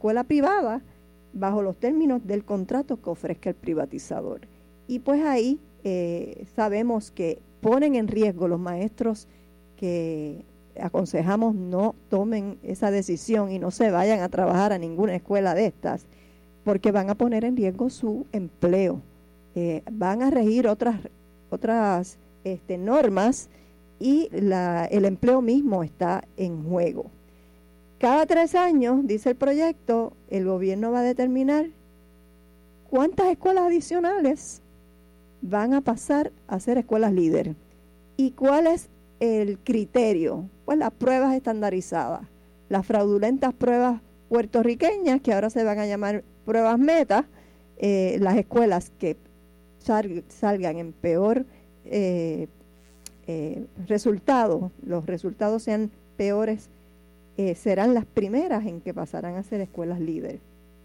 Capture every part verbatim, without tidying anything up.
escuela privada bajo los términos del contrato que ofrezca el privatizador. Y pues ahí eh, sabemos que ponen en riesgo los maestros que aconsejamos no tomen esa decisión y no se vayan a trabajar a ninguna escuela de estas, porque van a poner en riesgo su empleo. Eh, van a regir otras, otras este, normas y la, el empleo mismo está en juego. Cada tres años, dice el proyecto, el gobierno va a determinar cuántas escuelas adicionales van a pasar a ser escuelas líder y cuál es el criterio. Pues las pruebas estandarizadas, las fraudulentas pruebas puertorriqueñas, que ahora se van a llamar pruebas meta, eh, las escuelas que sal, salgan en peor eh, eh, resultado, los resultados sean peores, eh, serán las primeras en que pasarán a ser escuelas líderes.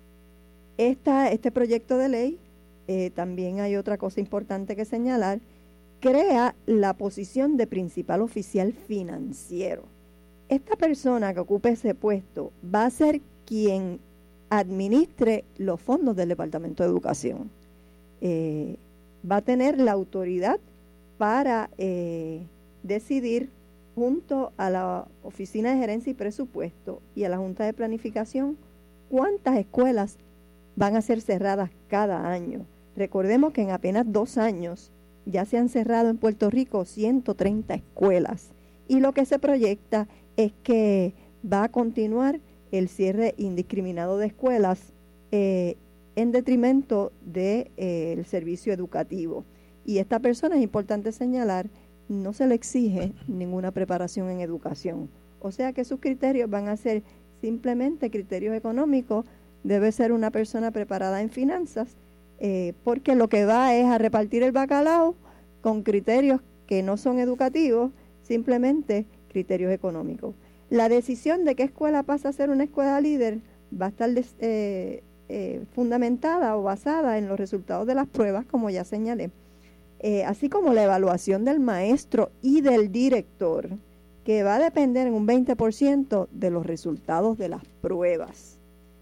Esta, este proyecto de ley, eh, también hay otra cosa importante que señalar, crea la posición de principal oficial financiero. Esta persona que ocupe ese puesto va a ser quien administre los fondos del Departamento de Educación. Eh, va a tener la autoridad para eh, decidir junto a la Oficina de Gerencia y Presupuesto y a la Junta de Planificación cuántas escuelas van a ser cerradas cada año. Recordemos que en apenas dos años ya se han cerrado en Puerto Rico ciento treinta escuelas y lo que se proyecta es que va a continuar el cierre indiscriminado de escuelas eh, en detrimento del de, eh, servicio educativo. Y esta persona, es importante señalar, no se le exige ninguna preparación en educación. O sea que sus criterios van a ser simplemente criterios económicos. Debe ser una persona preparada en finanzas, eh, porque lo que va es a repartir el bacalao con criterios que no son educativos, simplemente criterios económicos. La decisión de qué escuela pasa a ser una escuela líder va a estar eh, eh, fundamentada o basada en los resultados de las pruebas, como ya señalé, eh, así como la evaluación del maestro y del director, que va a depender en un veinte por ciento de los resultados de las pruebas.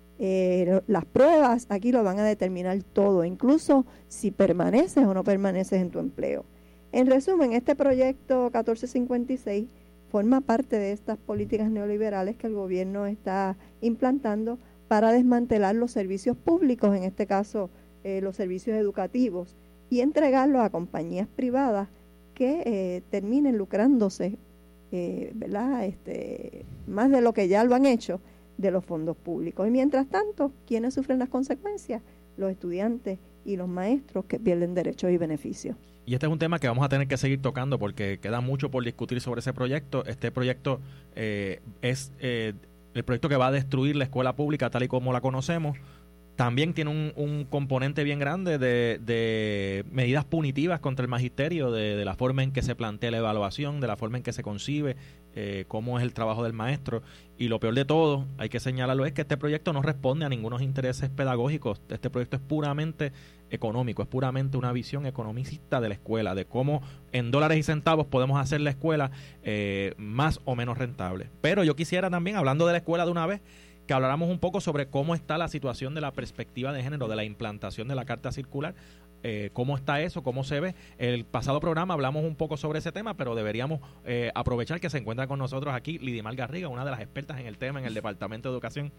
Eh, las pruebas aquí lo van a determinar todo, incluso si permaneces o no permaneces en tu empleo. En resumen, este proyecto catorce cincuenta y seis forma parte de estas políticas neoliberales que el gobierno está implantando para desmantelar los servicios públicos, en este caso eh, los servicios educativos, y entregarlos a compañías privadas que eh, terminen lucrándose, eh, ¿verdad? Este, más de lo que ya lo han hecho, de los fondos públicos. Y mientras tanto, ¿quiénes sufren las consecuencias? Los estudiantes y los maestros que pierden derechos y beneficios. Y este es un tema que vamos a tener que seguir tocando porque queda mucho por discutir sobre ese proyecto. Este proyecto eh, es eh, el proyecto que va a destruir la escuela pública tal y como la conocemos. También tiene un, un componente bien grande de, de medidas punitivas contra el magisterio, de, de la forma en que se plantea la evaluación, de la forma en que se concibe, eh, cómo es el trabajo del maestro. Y lo peor de todo, hay que señalarlo, es que este proyecto no responde a ningunos intereses pedagógicos. Este proyecto es puramente económico, es puramente una visión economicista de la escuela, de cómo en dólares y centavos podemos hacer la escuela eh, más o menos rentable. Pero yo quisiera también, hablando de la escuela de una vez, que habláramos un poco sobre cómo está la situación de la perspectiva de género, de la implantación de la Carta Circular, eh, cómo está eso, cómo se ve. El pasado programa hablamos un poco sobre ese tema, pero deberíamos eh, aprovechar que se encuentra con nosotros aquí Lidimar Garriga, una de las expertas en el tema en el Departamento de Educación.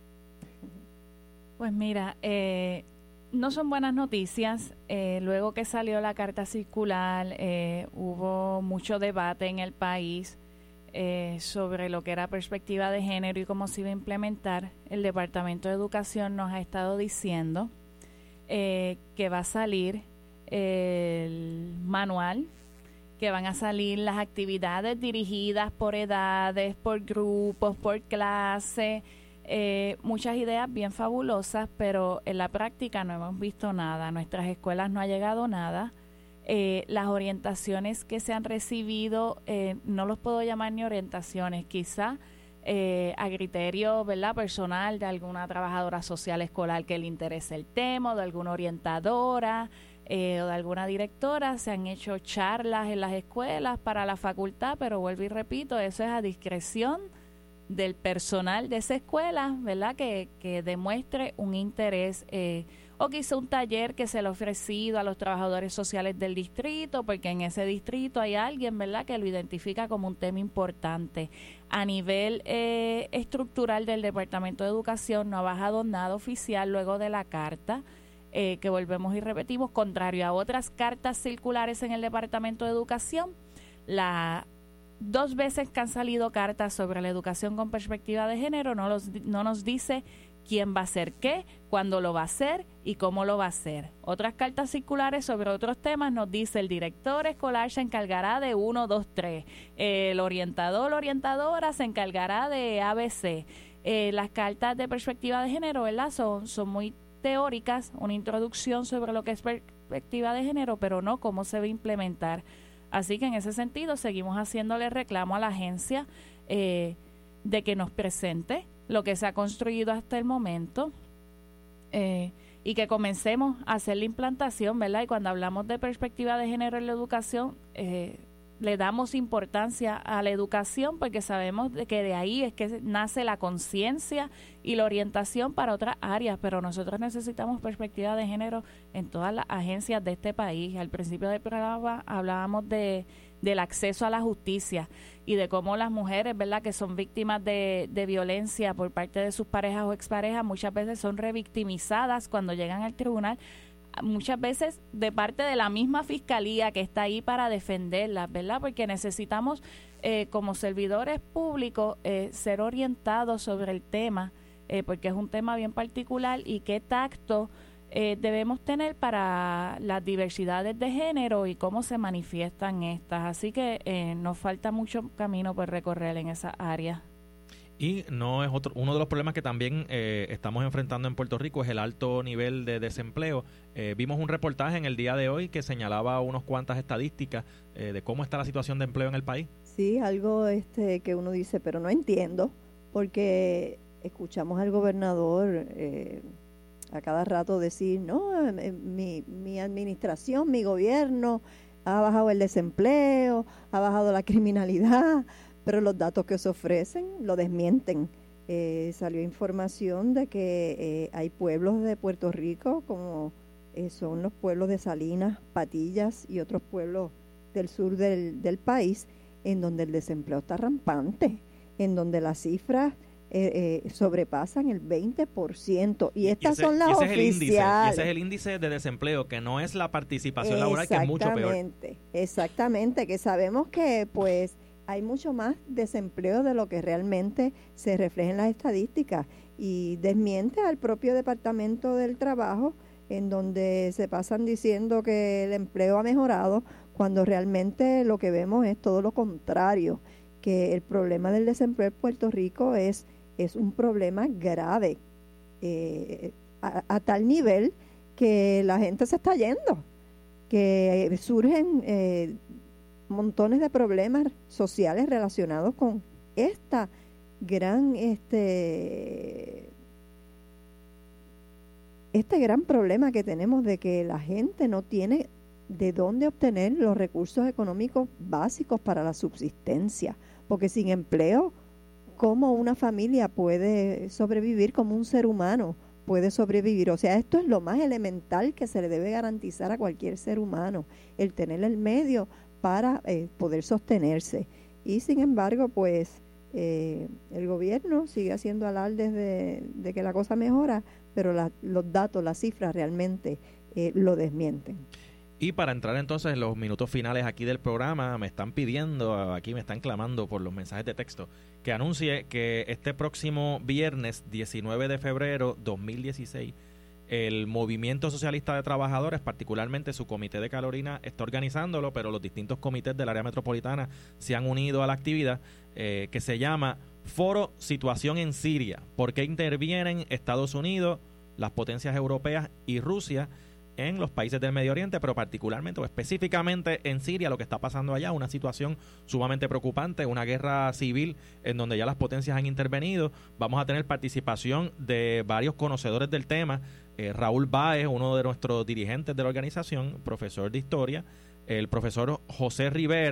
Pues mira, eh, no son buenas noticias. Eh, luego que salió la Carta Circular, eh, hubo mucho debate en el país Eh, sobre lo que era perspectiva de género y cómo se iba a implementar. El Departamento de Educación nos ha estado diciendo eh, que va a salir el manual, que van a salir las actividades dirigidas por edades, por grupos, por clase, eh, muchas ideas bien fabulosas, pero en la práctica no hemos visto nada. A nuestras escuelas no ha llegado nada. Eh, las orientaciones que se han recibido, eh, no los puedo llamar ni orientaciones, quizá eh, a criterio, ¿verdad?, personal de alguna trabajadora social escolar que le interese el tema, o de alguna orientadora eh, o de alguna directora. Se han hecho charlas en las escuelas para la facultad, pero vuelvo y repito, eso es a discreción del personal de esa escuela, ¿verdad? Que, que demuestre un interés, eh, o quizá un taller que se le ha ofrecido a los trabajadores sociales del distrito, porque en ese distrito hay alguien, ¿verdad?, que lo identifica como un tema importante. A nivel eh, estructural del Departamento de Educación no ha bajado nada oficial luego de la carta, eh, que volvemos y repetimos, contrario a otras cartas circulares en el Departamento de Educación. La dos veces que han salido cartas sobre la educación con perspectiva de género no, los, no nos dice quién va a hacer qué, cuándo lo va a hacer y cómo lo va a hacer. Otras cartas circulares sobre otros temas nos dice el director escolar se encargará de uno, dos, tres, el orientador o orientadora se encargará de A B C. Eh, las cartas de perspectiva de género, ¿verdad?, son, son muy teóricas, una introducción sobre lo que es perspectiva de género, pero no cómo se va a implementar. Así que en ese sentido seguimos haciéndole reclamo a la agencia eh, de que nos presente lo que se ha construido hasta el momento eh, y que comencemos a hacer la implantación, ¿verdad? Y cuando hablamos de perspectiva de género en la educación, eh, le damos importancia a la educación porque sabemos de que de ahí es que nace la conciencia y la orientación para otras áreas, pero nosotros necesitamos perspectiva de género en todas las agencias de este país. Al principio del programa hablábamos de del acceso a la justicia y de cómo las mujeres, ¿verdad?, que son víctimas de, de violencia por parte de sus parejas o exparejas, muchas veces son revictimizadas cuando llegan al tribunal, muchas veces de parte de la misma fiscalía que está ahí para defenderlas, ¿verdad? Porque necesitamos, eh, como servidores públicos, eh, ser orientados sobre el tema, eh, porque es un tema bien particular y qué tacto eh, debemos tener para las diversidades de género y cómo se manifiestan estas. Así que eh, nos falta mucho camino por recorrer en esa área. Y no es otro uno de los problemas que también eh, estamos enfrentando en Puerto Rico es el alto nivel de desempleo. Eh, vimos un reportaje en el día de hoy que señalaba unas cuantas estadísticas eh, de cómo está la situación de empleo en el país. Sí, algo este que uno dice, pero no entiendo, porque escuchamos al gobernador eh, a cada rato decir, no, eh, mi, mi administración, mi gobierno ha bajado el desempleo, ha bajado la criminalidad, pero los datos que se ofrecen lo desmienten. Eh, salió información de que eh, hay pueblos de Puerto Rico, como eh, son los pueblos de Salinas, Patillas y otros pueblos del sur del, del país, en donde el desempleo está rampante, en donde las cifras eh, eh, sobrepasan el veinte por ciento. Y estas y ese, son las y ese oficiales. Es el índice, y ese es el índice de desempleo, que no es la participación laboral, que es mucho peor. Exactamente, exactamente, que sabemos que pues hay mucho más desempleo de lo que realmente se refleja en las estadísticas, y desmiente al propio Departamento del Trabajo, en donde se pasan diciendo que el empleo ha mejorado, cuando realmente lo que vemos es todo lo contrario, que el problema del desempleo en Puerto Rico es, es un problema grave, eh, a, a tal nivel que la gente se está yendo, que surgen eh, montones de problemas sociales relacionados con esta gran este este gran problema que tenemos de que la gente no tiene de dónde obtener los recursos económicos básicos para la subsistencia, porque sin empleo, ¿cómo una familia puede sobrevivir? ¿Cómo un ser humano puede sobrevivir? O sea, esto es lo más elemental que se le debe garantizar a cualquier ser humano, el tener el medio para eh, poder sostenerse. Y sin embargo, pues eh, el gobierno sigue haciendo alardes de, de que la cosa mejora, pero la, los datos, las cifras realmente eh, lo desmienten. Y para entrar entonces en los minutos finales aquí del programa, me están pidiendo, aquí me están clamando por los mensajes de texto, que anuncie que este próximo viernes diecinueve de febrero dos mil dieciséis, el Movimiento Socialista de Trabajadores, particularmente su comité de Carolina, está organizándolo, pero los distintos comités del área metropolitana se han unido a la actividad, eh, que se llama Foro Situación en Siria. ¿Por qué intervienen Estados Unidos, las potencias europeas y Rusia en los países del Medio Oriente, pero particularmente o específicamente en Siria, lo que está pasando allá, una situación sumamente preocupante, una guerra civil en donde ya las potencias han intervenido? Vamos a tener participación de varios conocedores del tema, eh, Raúl Báez, uno de nuestros dirigentes de la organización, profesor de historia, el profesor José Rivera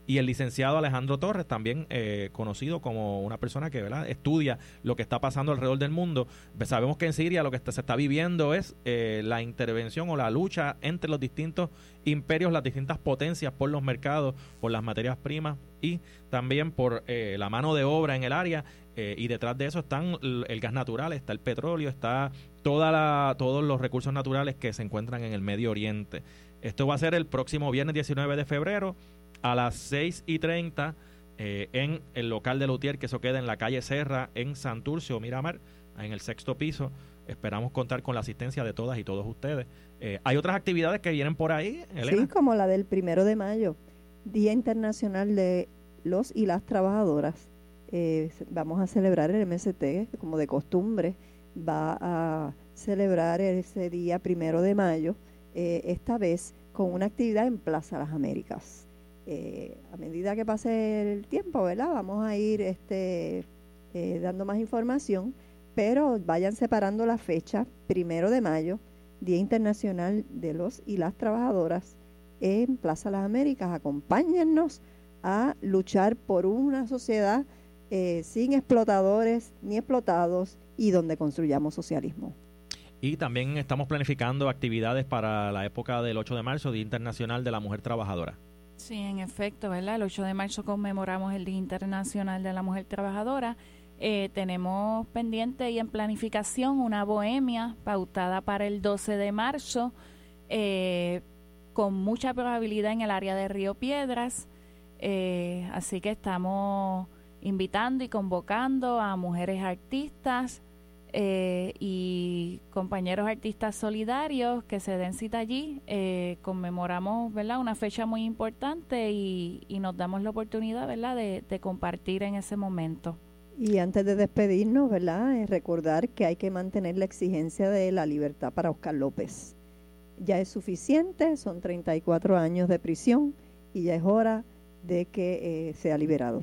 y el licenciado Alejandro Torres, también eh, conocido como una persona que, ¿verdad?, estudia lo que está pasando alrededor del mundo. Sabemos que en Siria lo que está, se está viviendo es eh, la intervención o la lucha entre los distintos imperios, las distintas potencias por los mercados, por las materias primas y también por eh, la mano de obra en el área. Eh, y detrás de eso están el, el gas natural, está el petróleo, está toda la, todos los recursos naturales que se encuentran en el Medio Oriente. Esto va a ser el próximo viernes diecinueve de febrero a las seis y treinta eh, en el local de Lutier, que eso queda en la calle Serra, en Santurce, Miramar, en el sexto piso. Esperamos contar con la asistencia de todas y todos ustedes. Eh, hay otras actividades que vienen por ahí, Elena. Sí, como la del primero de mayo, Día Internacional de los y las Trabajadoras. Eh, vamos a celebrar el M S T, como de costumbre, va a celebrar ese día primero de mayo, eh, esta vez con una actividad en Plaza Las Américas. Eh, a medida que pase el tiempo, ¿verdad?, vamos a ir este, eh, dando más información, pero vayan separando la fecha, primero de mayo, Día Internacional de los y las Trabajadoras, en Plaza Las Américas. Acompáñennos a luchar por una sociedad Eh, sin explotadores ni explotados y donde construyamos socialismo. Y también estamos planificando actividades para la época del ocho de marzo, Día Internacional de la Mujer Trabajadora. Sí, en efecto, ¿verdad? El ocho de marzo conmemoramos el Día Internacional de la Mujer Trabajadora. Eh, tenemos pendiente y en planificación una bohemia pautada para el doce de marzo, eh, con mucha probabilidad en el área de Río Piedras. Eh, así que estamos invitando y convocando a mujeres artistas eh, y compañeros artistas solidarios que se den cita allí. Eh, conmemoramos, ¿verdad?, una fecha muy importante y, y nos damos la oportunidad, ¿verdad?, de, de compartir en ese momento. Y antes de despedirnos, ¿verdad?, es recordar que hay que mantener la exigencia de la libertad para Oscar López. Ya es suficiente, son treinta y cuatro años de prisión y ya es hora de que eh, sea liberado.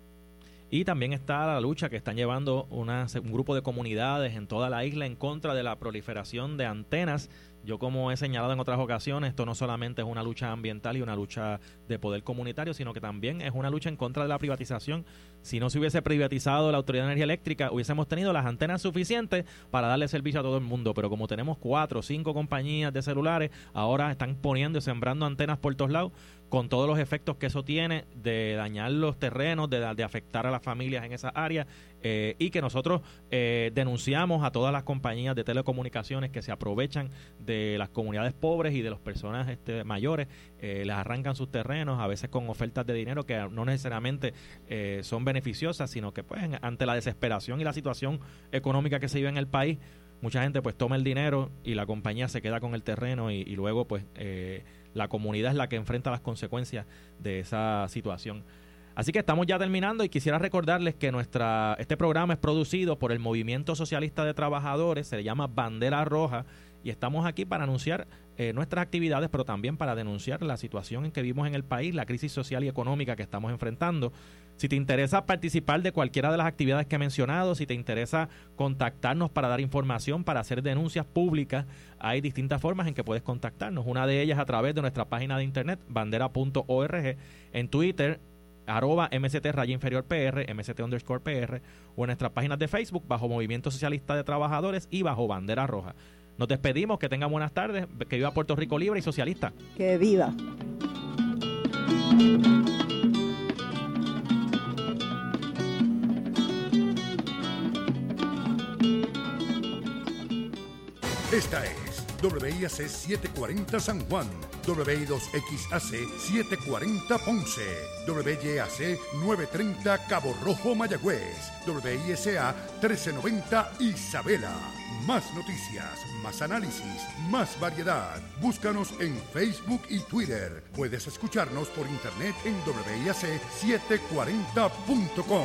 Y también está la lucha que están llevando una, un grupo de comunidades en toda la isla en contra de la proliferación de antenas. Yo, como he señalado en otras ocasiones, esto no solamente es una lucha ambiental y una lucha de poder comunitario, sino que también es una lucha en contra de la privatización. Si no se hubiese privatizado la Autoridad de Energía Eléctrica, hubiésemos tenido las antenas suficientes para darle servicio a todo el mundo. Pero como tenemos cuatro o cinco compañías de celulares, ahora están poniendo y sembrando antenas por todos lados, con todos los efectos que eso tiene de dañar los terrenos, de, de afectar a las familias en esa área, eh, y que nosotros eh, denunciamos a todas las compañías de telecomunicaciones que se aprovechan de las comunidades pobres y de las personas este, mayores, eh, les arrancan sus terrenos, a veces con ofertas de dinero que no necesariamente eh, son beneficiosas, sino que pues ante la desesperación y la situación económica que se vive en el país, mucha gente pues toma el dinero y la compañía se queda con el terreno y, y luego pues eh, la comunidad es la que enfrenta las consecuencias de esa situación. Así que estamos ya terminando y quisiera recordarles que nuestra este programa es producido por el Movimiento Socialista de Trabajadores, se le llama Bandera Roja, y estamos aquí para anunciar eh, nuestras actividades, pero también para denunciar la situación en que vivimos en el país, la crisis social y económica que estamos enfrentando. Si te interesa participar de cualquiera de las actividades que he mencionado, si te interesa contactarnos para dar información, para hacer denuncias públicas, hay distintas formas en que puedes contactarnos. Una de ellas a través de nuestra página de internet, bandera punto org, en Twitter, arroba mct raya inferior pr, mct underscore pr, o en nuestras páginas de Facebook, bajo Movimiento Socialista de Trabajadores y bajo Bandera Roja. Nos despedimos, que tengan buenas tardes, que viva Puerto Rico libre y socialista. ¡Que viva! Esta es W I A C setecientos cuarenta San Juan, W I dos X A C setecientos cuarenta Ponce, W Y A C novecientos treinta Cabo Rojo Mayagüez, W I S A trece noventa Isabela. Más noticias, más análisis, más variedad. Búscanos en Facebook y Twitter. Puedes escucharnos por internet en W I A C setecientos cuarenta punto com.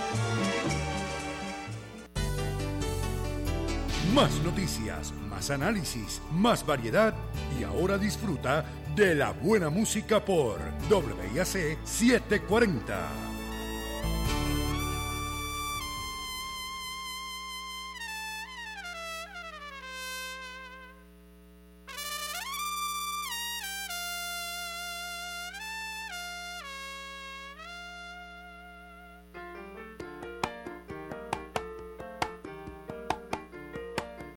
Más noticias, más análisis, más variedad, y ahora disfruta de la buena música por W I A C setecientos cuarenta.